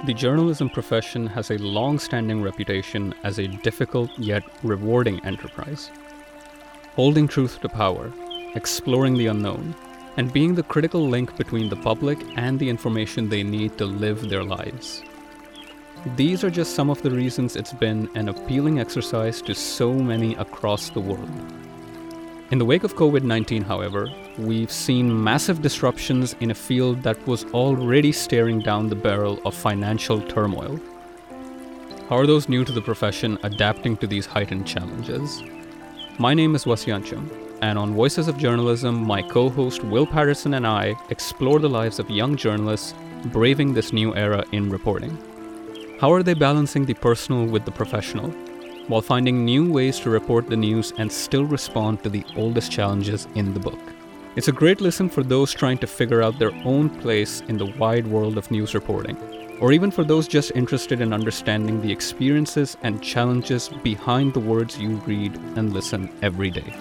The journalism profession has a long-standing reputation as a difficult yet rewarding enterprise. Holding truth to power, exploring the unknown, and being the critical link between the public and the information they need to live their lives. These are just some of the reasons it's been an appealing exercise to so many across the world. In the wake of COVID-19, however, we've seen massive disruptions in a field that was already staring down the barrel of financial turmoil. How are those new to the profession adapting to these heightened challenges? My name is Wasyancham, and on Voices of Journalism, my co-host Will Patterson and I explore the lives of young journalists braving this new era in reporting. How are they balancing the personal with the professional, while finding new ways to report the news and still respond to the oldest challenges in the book? It's a great listen for those trying to figure out their own place in the wide world of news reporting, or even for those just interested in understanding the experiences and challenges behind the words you read and listen every day.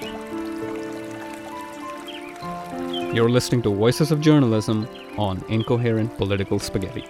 You're listening to Voices of Journalism on Incoherent Political Spaghetti.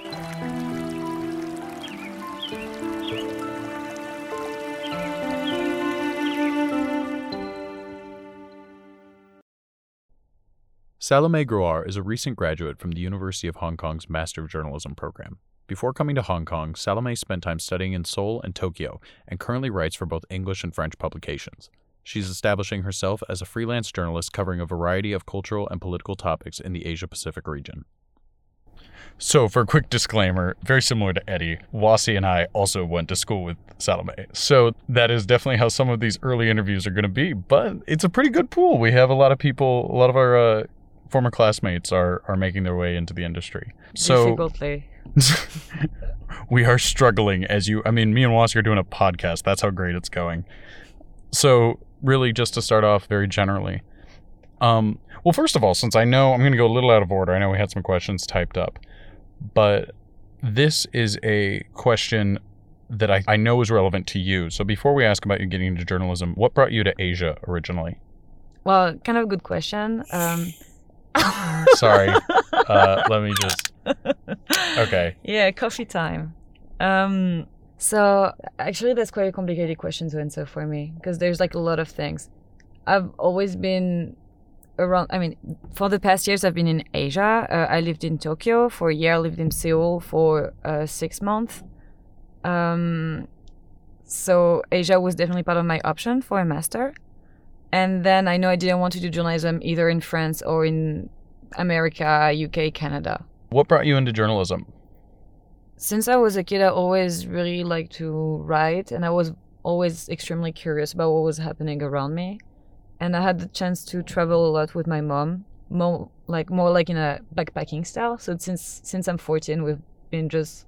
Salome Groar is a recent graduate from the University of Hong Kong's Master of Journalism program. Before coming to Hong Kong, Salome spent time studying in Seoul and Tokyo and currently writes for both English and French publications. She's establishing herself as a freelance journalist covering a variety of cultural and political topics in the Asia-Pacific region. So, for a quick disclaimer, very similar to Eddie, Wasi and I also went to school with Salome. So that is definitely how some of these early interviews are going to be, but it's a pretty good pool. We have a lot of people, a lot of our former classmates are making their way into the industry. So difficultly. We are struggling me and Wasi are doing a podcast. That's how great it's going. So really just to start off very generally. Well, first of all, since I know I'm going to go a little out of order, I know we had some questions typed up, but this is a question that I know is relevant to you. So before we ask about you getting into journalism, what brought you to Asia originally? Well, kind of a good question. Sorry. Let me just... Okay. Yeah, coffee time. So actually that's quite a complicated question to answer for me because there's like a lot of things. I've always been around, for the past years I've been in Asia. I lived in Tokyo for a year, I lived in Seoul for 6 months. So Asia was definitely part of my option for a master. And then I know I didn't want to do journalism either in France or in America, UK, Canada. What brought you into journalism? Since I was a kid, I always really liked to write, and I was always extremely curious about what was happening around me. And I had the chance to travel a lot with my mom, more like in a backpacking style. So since I'm 14, we've been just,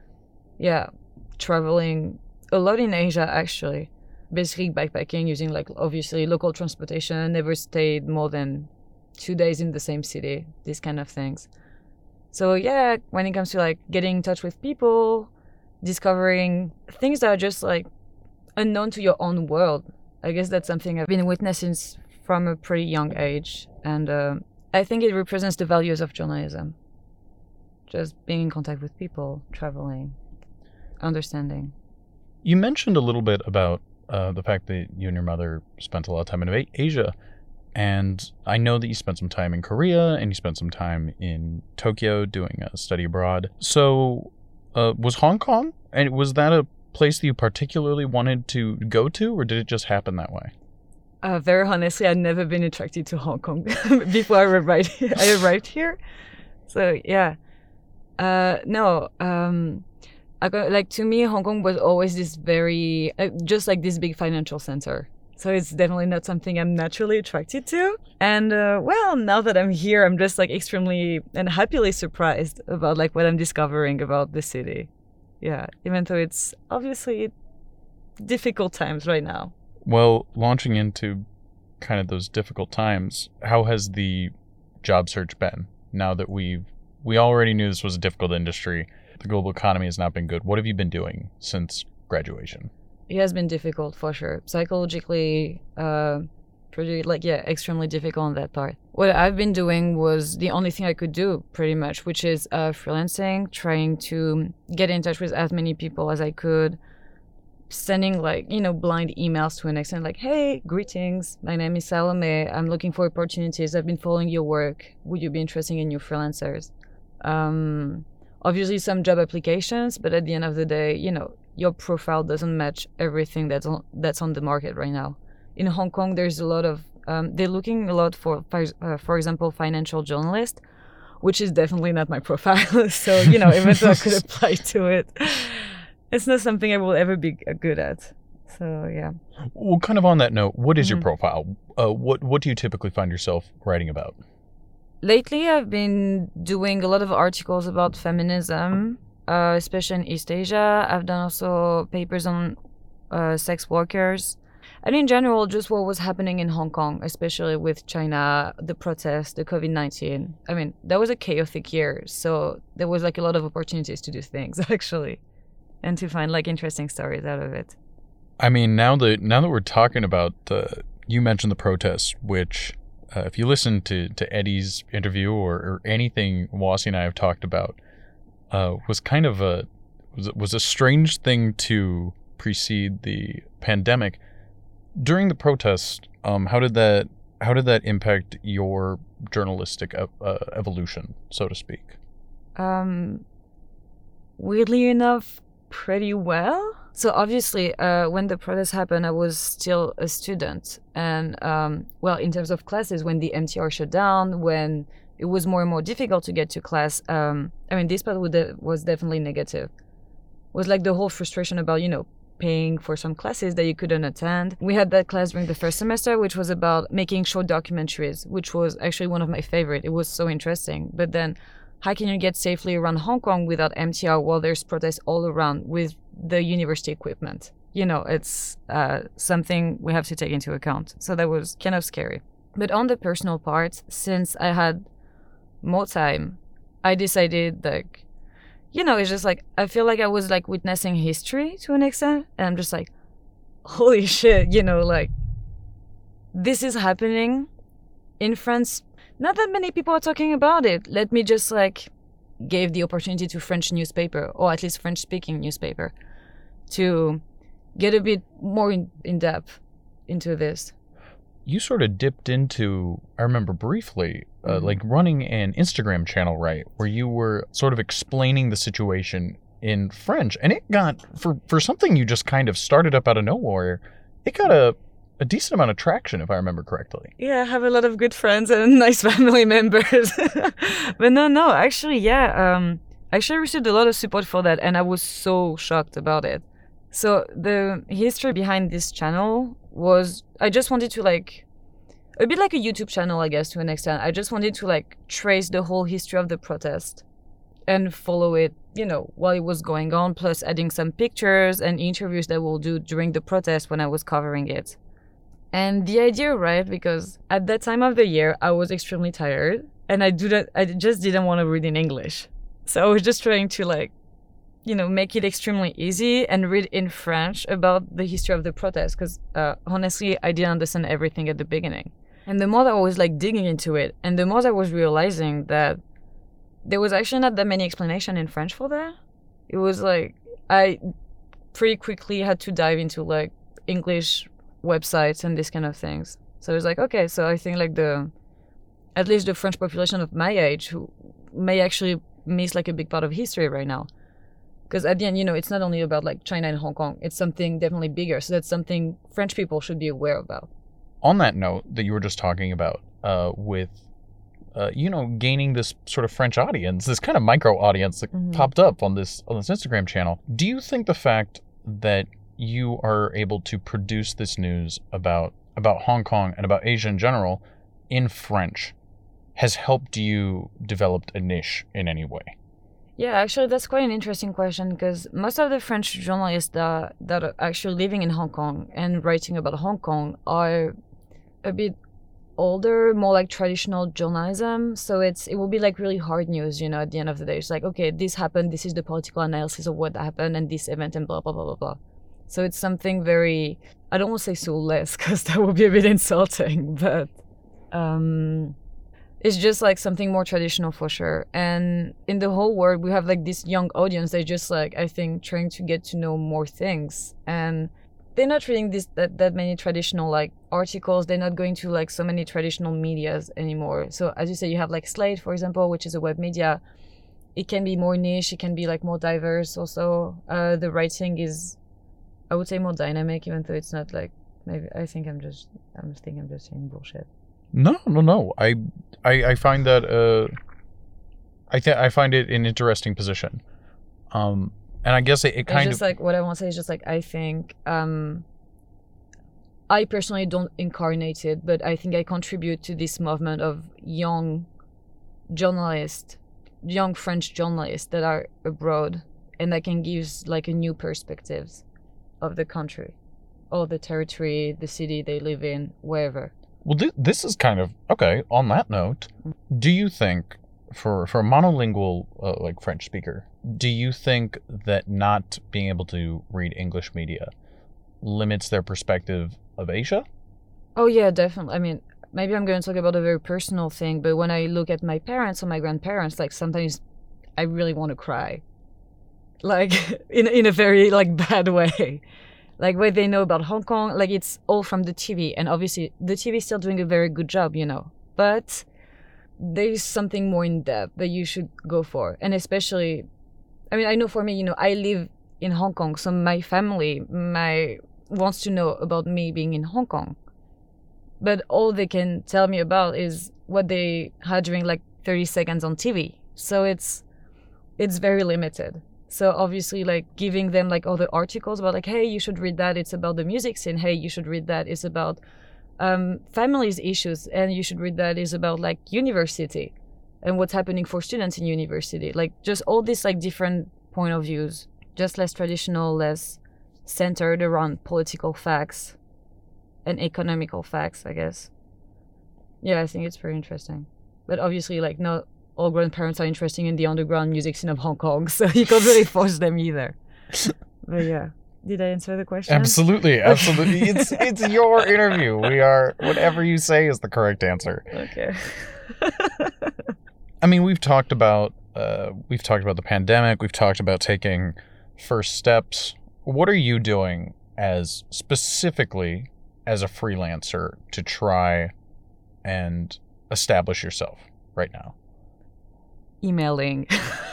traveling a lot in Asia, actually. Basically backpacking using obviously local transportation, never stayed more than 2 days in the same city, these kind of things. So when it comes to getting in touch with people, discovering things that are just unknown to your own world, I guess that's something I've been witnessing from a pretty young age. And I think it represents the values of journalism. Just being in contact with people, traveling, understanding. You mentioned a little bit about the fact that you and your mother spent a lot of time in Asia, and I know that you spent some time in Korea and you spent some time in Tokyo doing a study abroad. So was Hong Kong, and was that a place that you particularly wanted to go to, or did it just happen that way? Very honestly, I'd never been attracted to Hong Kong before I arrived here. So to me, Hong Kong was always this very, just this big financial center. So it's definitely not something I'm naturally attracted to. And now that I'm here, I'm just extremely and happily surprised about what I'm discovering about the city. Yeah, even though it's obviously difficult times right now. Well, launching into kind of those difficult times, how has the job search been now that we already knew this was a difficult industry? The global economy has not been good. What have you been doing since graduation? It has been difficult for sure. Psychologically, pretty extremely difficult on that part. What I've been doing was the only thing I could do pretty much, which is freelancing, trying to get in touch with as many people as I could, sending blind emails to an extent, like, hey, greetings, my name is Salome, I'm looking for opportunities, I've been following your work, would you be interested in new freelancers? Obviously some job applications, but at the end of the day, your profile doesn't match everything that's on the market right now. In Hong Kong, there's a lot of they're looking a lot for example, financial journalist, which is definitely not my profile. So even though I could apply to it, it's not something I will ever be good at. So yeah. Well, kind of on that note, what is your profile? What do you typically find yourself writing about? Lately, I've been doing a lot of articles about feminism, especially in East Asia. I've done also papers on sex workers. And in general, just what was happening in Hong Kong, especially with China, the protests, the COVID-19. I mean, that was a chaotic year, so there was a lot of opportunities to do things, actually, and to find interesting stories out of it. I mean, now that we're talking about you mentioned the protests, which if you listen to Eddie's interview or anything Wasi and I have talked about, was kind of a strange thing to precede the pandemic. During the protest, how did that impact your journalistic evolution, so to speak? Weirdly enough, pretty well. So obviously, when the protest happened, I was still a student, and in terms of classes, when the MTR shut down, when it was more and more difficult to get to class, this part was definitely negative. It was the whole frustration about paying for some classes that you couldn't attend. We had that class during the first semester, which was about making short documentaries, which was actually one of my favorite. It was so interesting. But then, how can you get safely around Hong Kong without MTR while there's protests all around with the university equipment? It's something we have to take into account. So that was kind of scary. But on the personal part, since I had more time, I decided it's just I feel I was witnessing history to an extent, and I'm just holy shit, this is happening in France. Not that many people are talking about it. Let me just gave the opportunity to French newspaper, or at least French-speaking newspaper, to get a bit more in depth into this. You sort of dipped into, I remember briefly, running an Instagram channel, right, where you were sort of explaining the situation in French, and it got, for something you just kind of started up out of nowhere, it got a decent amount of traction, if I remember correctly. Yeah, I have a lot of good friends and nice family members. But no, actually, yeah, actually received a lot of support for that, and I was so shocked about it. So the history behind this channel was, I just wanted to a bit like a YouTube channel, I guess, to an extent. I just wanted to trace the whole history of the protest and follow it, while it was going on, plus adding some pictures and interviews that we'll do during the protest when I was covering it. And the idea arrived because at that time of the year, I was extremely tired, and I just didn't want to read in English. So I was just trying to make it extremely easy and read in French about the history of the protest, because honestly, I didn't understand everything at the beginning. And the more that I was digging into it, and the more I was realizing that there was actually not that many explanations in French for that. It was I pretty quickly had to dive into English websites and this kind of things. So it was okay, so I think at least the French population of my age, who may actually miss a big part of history right now. Because at the end, it's not only about China and Hong Kong, it's something definitely bigger. So that's something French people should be aware about. On that note that you were just talking about, with gaining this sort of French audience, this kind of micro audience that popped up on this Instagram channel, do you think the fact that you are able to produce this news about Hong Kong and about Asia in general in French has helped you develop a niche in any way? Yeah, actually, that's quite an interesting question, because most of the French journalists that are actually living in Hong Kong and writing about Hong Kong are a bit older, more traditional journalism. So it will be really hard news, at the end of the day. It's okay, this happened, this is the political analysis of what happened and this event and blah, blah, blah, blah, blah. So it's something very, I don't want to say soulless because that would be a bit insulting, but it's just like something more traditional for sure. And in the whole world, we have like this young audience. They just like, I think, trying to get to know more things. And they're not reading that many traditional like articles. They're not going to like so many traditional medias anymore. So as you say, you have like Slate, for example, which is a web media. It can be more niche. It can be like more diverse also. The writing is, I would say, more dynamic, even though it's not like, maybe I think I'm just saying bullshit. No. I find that I find it an interesting position. And I guess it kind of like what I want to say is just like I think I personally don't incarnate it, but I think I contribute to this movement of young journalists, young French journalists that are abroad and that can give like a new perspectives of the country or the territory, the city they live in, wherever. Well, this is kind of okay. On that note, do you think for a monolingual like French speaker, do you think that not being able to read English media limits their perspective of Asia? Oh yeah, definitely. I mean, maybe I'm going to talk about a very personal thing, but when I look at my parents or my grandparents, like sometimes I really want to cry, like in a very like bad way. Like what they know about Hong Kong, like it's all from the TV. And obviously the TV is still doing a very good job, you know. But there's something more in depth that you should go for. And especially, I mean, I know for me, you know, I live in Hong Kong. So my family wants to know about me being in Hong Kong. But all they can tell me about is what they had during like 30 seconds on TV. So it's very limited. So obviously, like giving them like all the articles about like, hey, you should read that. It's about the music scene. Hey, you should read that. It's about families issues, and you should read that. It's about like university and what's happening for students in university. Like just all these like different point of views, just less traditional, less centered around political facts and economical facts, I guess. Yeah, I think it's very interesting. But obviously, like not all grandparents are interested in the underground music scene of Hong Kong, so you can't really force them either. But yeah, did I answer the question? Absolutely. It's your interview. Whatever you say is the correct answer. Okay. I mean, we've talked about the pandemic. We've talked about taking first steps. What are you doing specifically as a freelancer to try and establish yourself right now? Emailing.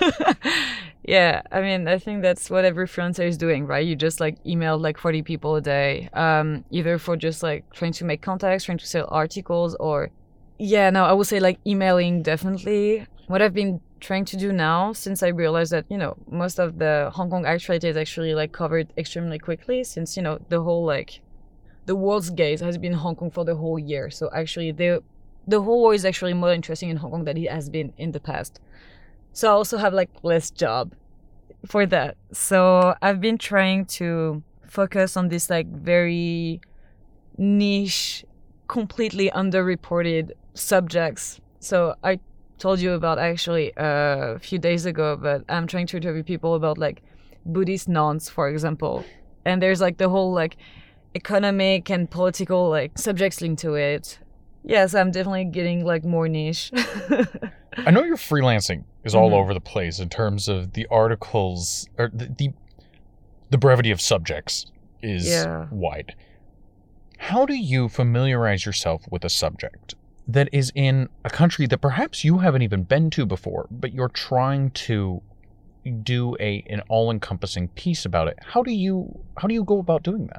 Yeah, I mean, I think that's what every freelancer is doing, right? You just like email like 40 people a day, either for just like trying to make contacts, trying to sell articles, or I would say like emailing definitely. What I've been trying to do now, since I realized that, you know, most of the Hong Kong actuality is actually like covered extremely quickly, since, you know, the whole like the world's gaze has been Hong Kong for the whole year. So actually the whole war is actually more interesting in Hong Kong than it has been in the past. So I also have like less job for that. So I've been trying to focus on this like very niche, completely underreported subjects. So I told you about actually a few days ago, but I'm trying to interview people about like Buddhist nuns, for example. And there's like the whole like economic and political like subjects linked to it. Yes, I'm definitely getting like more niche. I know your freelancing is all over the place in terms of the articles, or the brevity of subjects is wide. How do you familiarize yourself with a subject that is in a country that perhaps you haven't even been to before, but you're trying to do an all-encompassing piece about it? How do you go about doing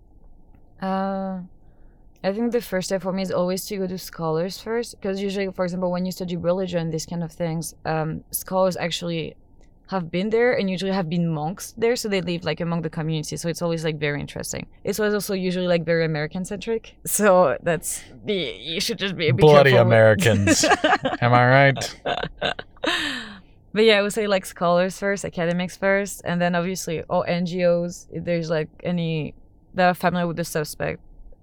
that? I think the first step for me is always to go to scholars first, because usually, for example, when you study religion, these kind of things, scholars actually have been there and usually have been monks there, so they live like among the community. So it's always like very interesting. It's also usually like very American centric. So you should just be a bit bloody careful Americans. Am I right? But yeah, I would say like scholars first, academics first, and then obviously all NGOs. If there's like any that are familiar with the subject.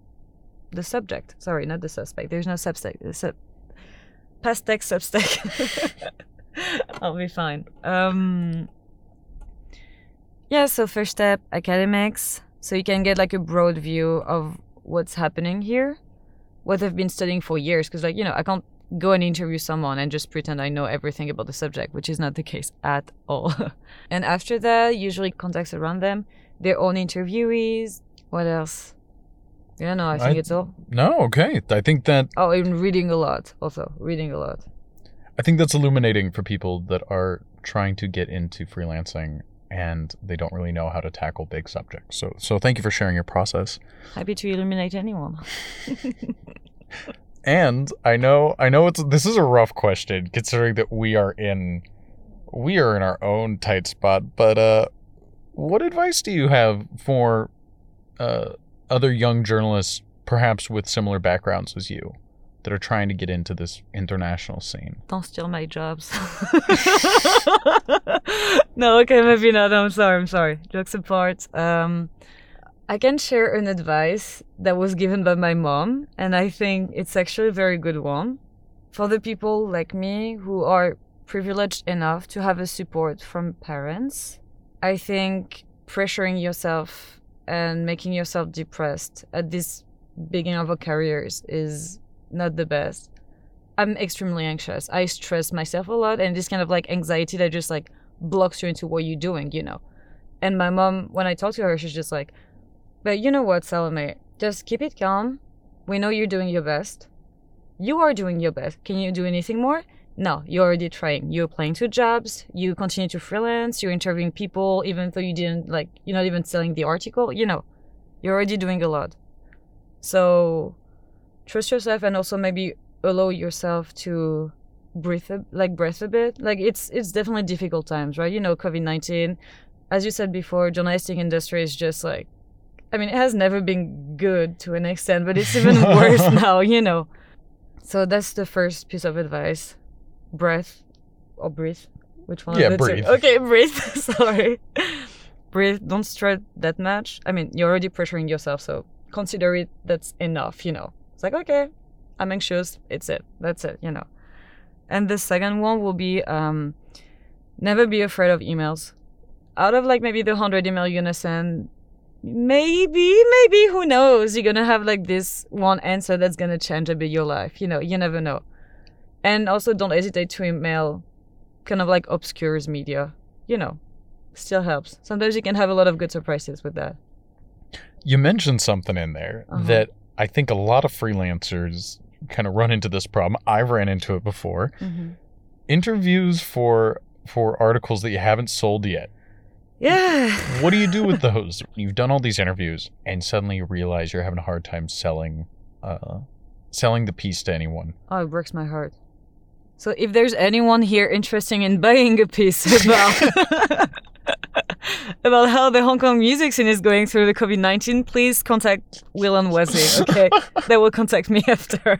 Sorry, not the suspect. There's no subject. Past text substack. I'll be fine. So first step, academics. so you can get like a broad view of what's happening here, what I've been studying for years. Because like, I can't go and interview someone and just pretend I know everything about the subject, which is not the case at all. And after that, usually contacts around them, their own interviewees. What else? Yeah, no, I think it's all. No, okay. I think that... Oh, even reading a lot. Also, reading a lot. I think that's illuminating for people that are trying to get into freelancing and they don't really know how to tackle big subjects. So thank you for sharing your process. Happy to illuminate anyone. And I know this is a rough question considering that we are in our own tight spot, but what advice do you have for other young journalists, perhaps with similar backgrounds as you, that are trying to get into this international scene? Don't steal my jobs. No, okay, maybe not. I'm sorry. Jokes apart. I can share an advice that was given by my mom, and I think it's actually a very good one. For the people like me who are privileged enough to have a support from parents, I think pressuring yourself and making yourself depressed at this beginning of a career is not the best. I'm extremely anxious. I stress myself a lot, and this kind of like anxiety that just like blocks you into what you're doing, And my mom, when I talk to her, she's just like, but you know what, Salome, just keep it calm. We know you're doing your best. You are doing your best. Can you do anything more? No, you're already trying. You're applying to jobs. You continue to freelance. You're interviewing people, even though you're not even selling the article. You're already doing a lot. So trust yourself, and also maybe allow yourself to breathe a bit. Like it's definitely difficult times, right? COVID-19, as you said before, journalistic industry is just like, it has never been good to an extent, but it's even worse now, So that's the first piece of advice. Breathe. Which one? Yeah, breathe. Okay, breathe. Sorry. Breathe. Don't stress that much. You're already pressuring yourself, so consider it that's enough, It's like, okay, I'm anxious. It's it. That's it, And the second one will be never be afraid of emails. Out of maybe the 100 email you're gonna send, maybe, who knows? You're gonna have this one answer that's gonna change a bit your life. You never know. And also don't hesitate to email kind of obscures media. Still helps. Sometimes you can have a lot of good surprises with that. You mentioned something in there that I think a lot of freelancers kind of run into this problem. I've ran into it before. Mm-hmm. Interviews for articles that you haven't sold yet. Yeah. What do you do with those? You've done all these interviews and suddenly you realize you're having a hard time selling the piece to anyone. Oh, it breaks my heart. So if there's anyone here interested in buying a piece about how the Hong Kong music scene is going through the COVID-19, please contact Will and Wesley, okay? They will contact me after.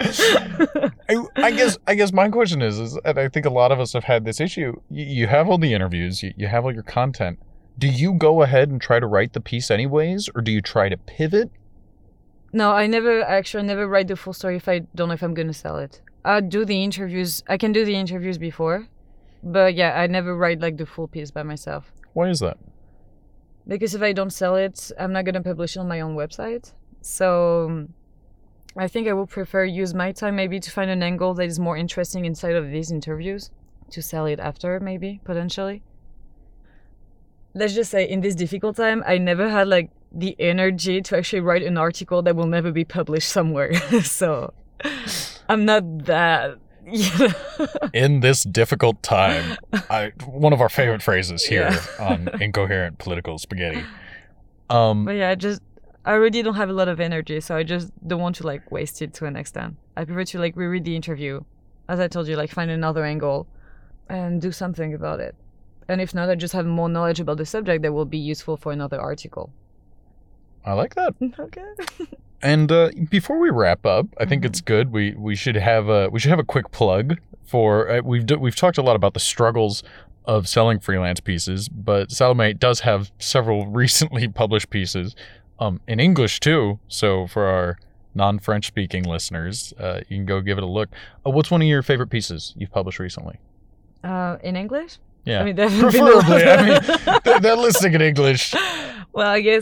I guess my question is, and I think a lot of us have had this issue, you have all the interviews, you have all your content. Do you go ahead and try to write the piece anyways, or do you try to pivot? No, I never write the full story if I don't know if I'm going to sell it. I can do the interviews before, but yeah, I never write the full piece by myself. Why is that? Because if I don't sell it, I'm not going to publish it on my own website. So I think I would prefer use my time maybe to find an angle that is more interesting inside of these interviews to sell it after, maybe, potentially. Let's just say in this difficult time, I never had the energy to actually write an article that will never be published somewhere. So I'm not that... In this difficult time, one of our favorite phrases here on Incoherent Political Spaghetti. But yeah, I already don't have a lot of energy, so I just don't want to waste it to an extent. I prefer to reread the interview, as I told you, find another angle and do something about it. And if not, I just have more knowledge about the subject that will be useful for another article. I like that. Okay. And before we wrap up, I think it's good. We should have a quick plug for we've talked a lot about the struggles of selling freelance pieces, but Salome does have several recently published pieces in English too. So for our non-French speaking listeners, you can go give it a look. What's one of your favorite pieces you've published recently? In English? Yeah, preferably. They're listening in English. Well, I guess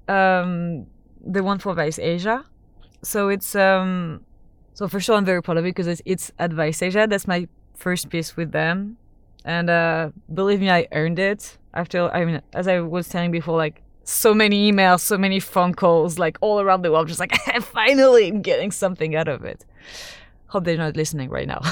the one for Vice Asia. So it's so for sure I'm very proud of it because it's at Vice Asia. That's my first piece with them, and believe me, I earned it. After, I mean, as I was telling before, like so many emails, so many phone calls, like all around the world, just like finally I'm getting something out of it. Hope they're not listening right now.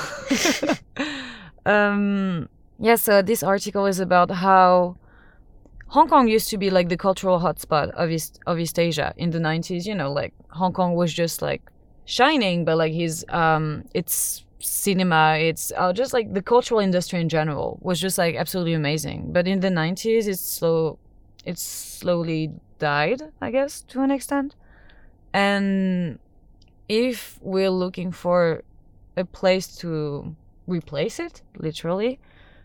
Yeah, so this article is about how Hong Kong used to be like the cultural hotspot of East Asia in the 90s. You know, like Hong Kong was just like shining, but like it's cinema, it's just like the cultural industry in general was just like absolutely amazing. But in the 90s, it slowly died, I guess, to an extent. And if we're looking for a place to replace it, literally,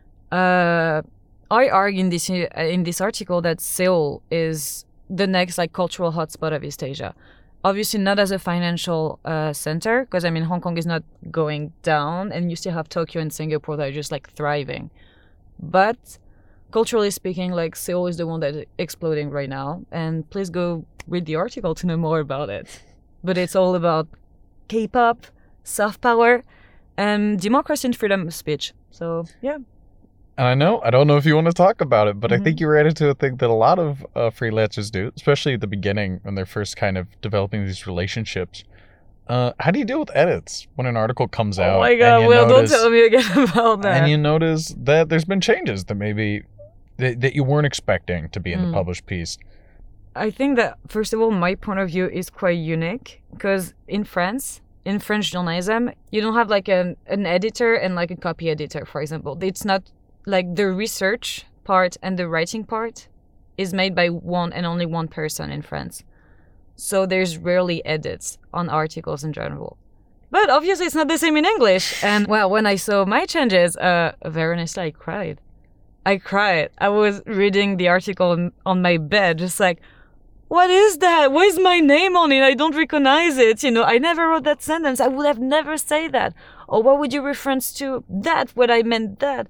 I argue in this article that Seoul is the next like cultural hotspot of East Asia. Obviously not as a financial center, because I mean Hong Kong is not going down, and you still have Tokyo and Singapore that are just like thriving. But culturally speaking, like Seoul is the one that's exploding right now. And please go read the article to know more about it. But it's all about K-pop, soft power, and democracy and freedom of speech. So yeah. And I don't know if you want to talk about it, but I think you ran into a thing that a lot of freelancers do, especially at the beginning when they're first kind of developing these relationships. How do you deal with edits when an article comes out? Oh my God, Will, don't tell me again about that. And you notice that there's been changes that maybe that you weren't expecting to be in the published piece. I think that, first of all, my point of view is quite unique because in France, in French journalism, you don't have like an editor and like a copy editor, for example. It's not like the research part and the writing part is made by one and only one person in France. So there's rarely edits on articles in general. But obviously it's not the same in English. And well, when I saw my changes, very honestly, I cried. I was reading the article on my bed, just like, what is that? Why is my name on it? I don't recognize it. You know, I never wrote that sentence. I would have never said that. Or what would you reference to that when I meant that?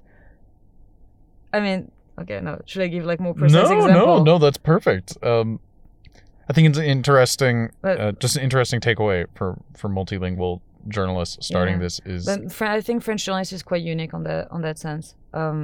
I mean, okay, no. Should I give like more precise example? No, that's perfect. I think it's interesting, just an interesting takeaway for multilingual journalists starting this is. But I think French journalists is quite unique on that sense.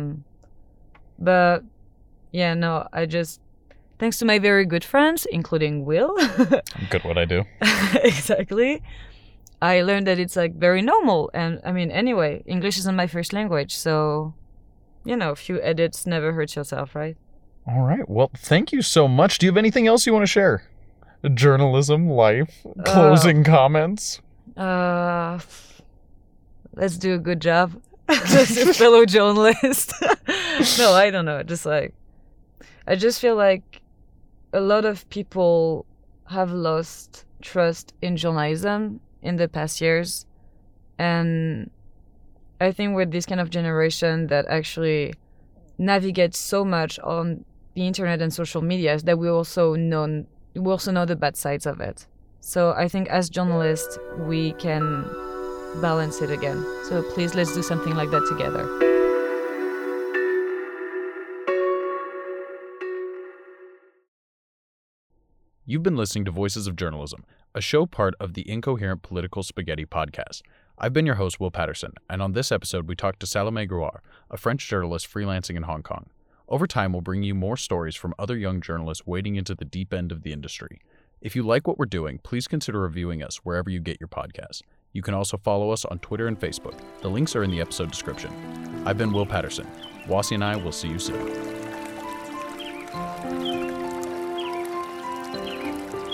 But yeah, no, I just, thanks to my very good friends, including Will. I'm good at what I do. Exactly. I learned that it's like very normal. And I mean, anyway, English isn't my first language, so. You know, a few edits never hurt yourself, right? All right. Well, thank you so much. Do you have anything else you want to share? Journalism, life, closing comments? Let's do a good job as a fellow journalist. No, I don't know. Just like, I just feel like a lot of people have lost trust in journalism in the past years. And I think we're this kind of generation that actually navigates so much on the internet and social media that we also know the bad sides of it. So I think as journalists, we can balance it again. So please, let's do something like that together. You've been listening to Voices of Journalism, a show part of the Incoherent Political Spaghetti podcast. I've been your host, Will Patterson, and on this episode, we talked to Salomé Grouard, a French journalist freelancing in Hong Kong. Over time, we'll bring you more stories from other young journalists wading into the deep end of the industry. If you like what we're doing, please consider reviewing us wherever you get your podcasts. You can also follow us on Twitter and Facebook. The links are in the episode description. I've been Will Patterson. Wasi and I will see you soon.